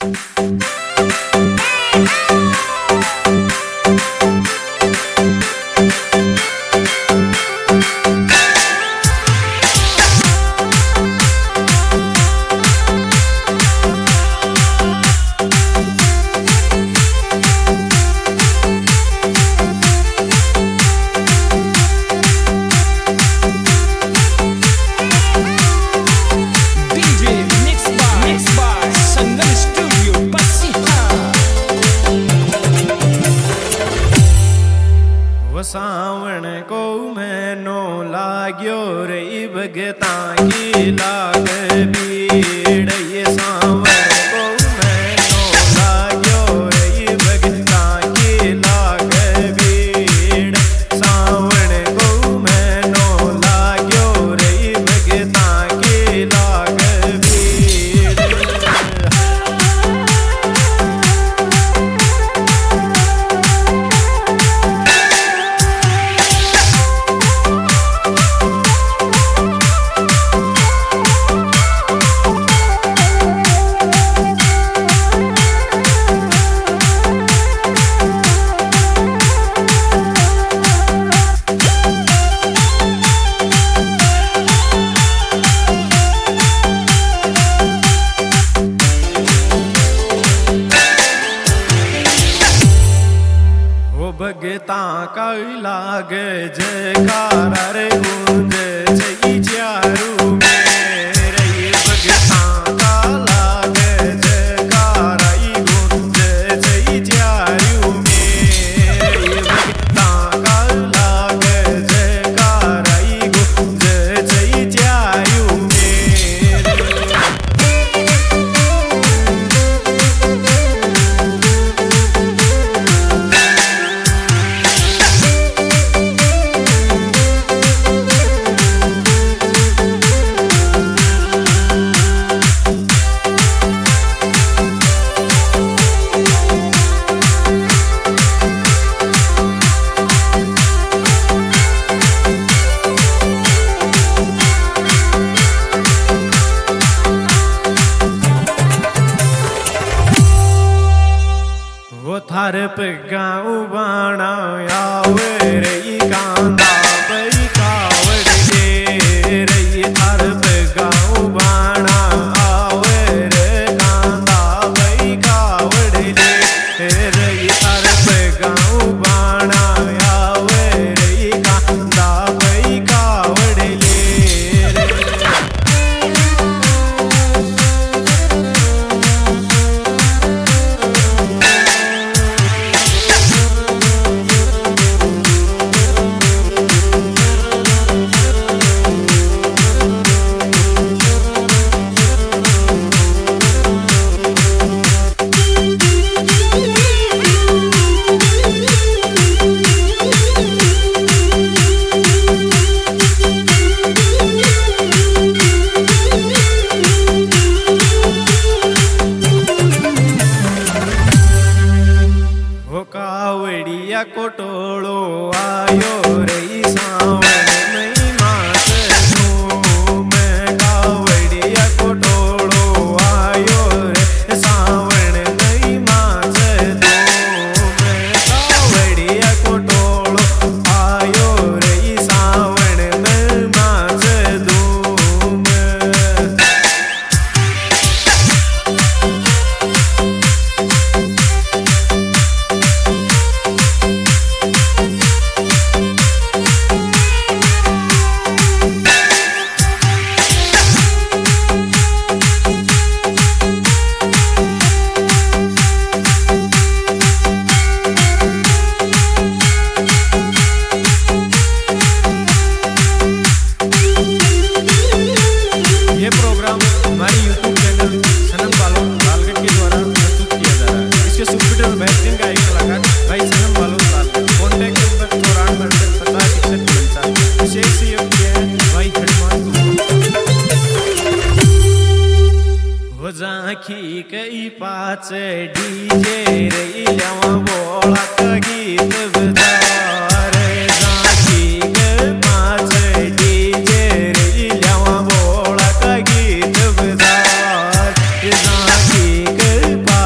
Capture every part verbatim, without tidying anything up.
सावण को मैनो लाग्यो रे भगता की लाग भीड़। ये सावण को मैनो लाग्यो रे भगता की लाग भीड़। सावण को मैनो लाग्यो रे भगता की लाग भीड़। भगता का लाग जयकारा रे गूंज जय चारू मेरे। ये भगता का लाग जयकारा गूंज जय चारू मेरे। ये भगता का लाग जयकारा गूंज जय चारू मेरे। वो थार पे गाँव बाणा आवे रे कांदा पई कावड़ दे रे। थार पे गाँव बाणा आवे रे कांदा पई कावड़ दे रे। थार पे गाँव बाणा आवे रे कांदा पई कावड़ ले रे। कावड़िया कोटोलो आयो रे सावण नहीं मास धूम। कावड़िया कोटोलो आयो रे सावण नहीं मास धूम। कावड़िया कोटोलो आयो रे सावण नहीं मास धूम। ये प्रोग्राम हमारे यूट्यूब चैनल सनम बालोद लालगढ़ के द्वारा प्रस्तुत किया जा रहा है। इसके सुपरहिट और बेहतरीन गायक कलाकार भाई सनम बालोद लालगढ़। कॉन्टैक्ट नंबर चौरानवे अड़सठ पचास इकसठ उनचास। विशेष सहयोग किया है भाई हनुमान। हो झांकी कई पाच डीजे रे ल्यावा बोला का गीत बजा रे। झांकी के पाच डीजे रे ल्यावा बोला का गीत बजा। झांकी के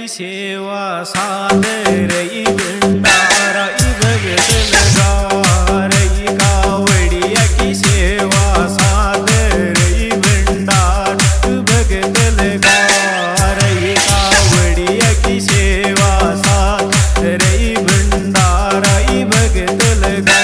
सेवा सादरई भंडाराई भगत लगारई कावड़िया की सेवा सादरई भंडार भगत लगारई कावड़िया की सेवा सादरई भंडाराई भगत लगा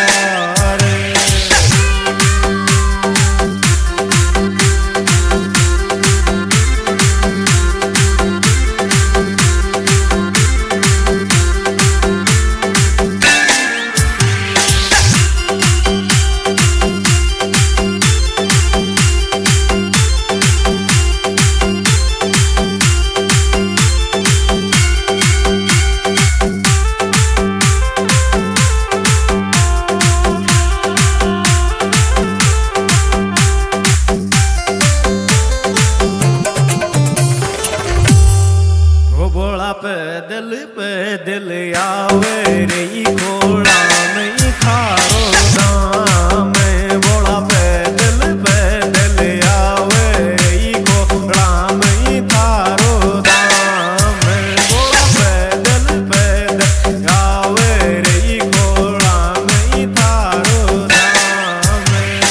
पैदल पैदल आवे रही घोड़ा नहीं खारो दाम बोला पैदल पैदल आवे रही घोड़ा नहीं थारो दाम बोला पैदल पैदल आवे रही घोड़ा नहीं थारो दाम।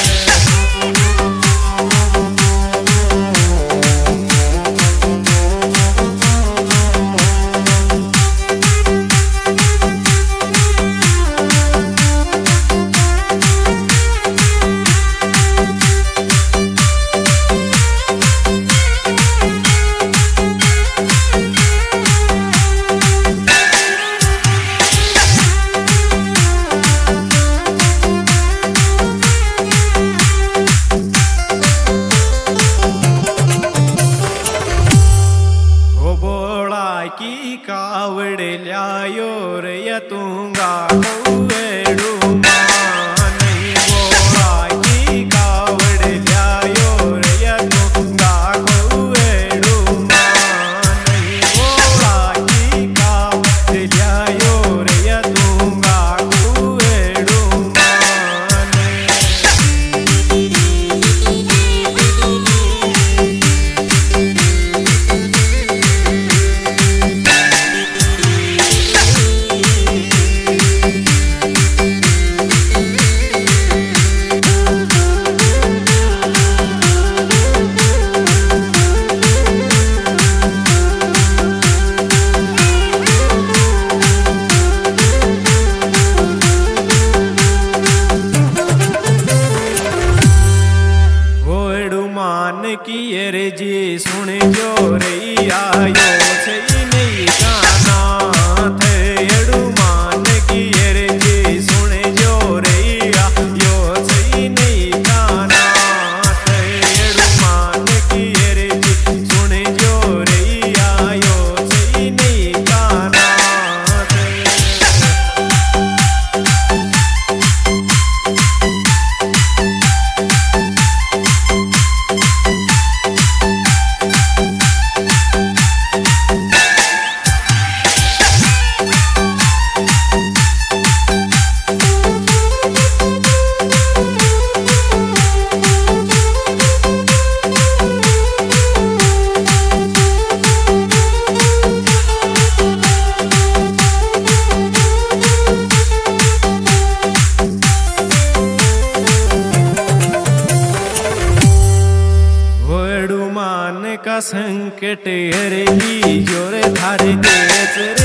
की कावड़ ल्यायो रे तूंगा कौएड़ू मान बोला की कावड़ ल्यायो रे तूंगा कौएड़ू मान बोला की कावड़ ल्यायो रे तूंगा कौएड़ू मान। की रे जी सुन जो रही आयो सही नहीं गाना थे एड़ू मान की रे जी सुन जो रही आयो सही नहीं गाना थे एड़ू मान की रे जी सुन जो रही आयो सही नहीं गाना थे। का संकट हर ली जोर धारे देश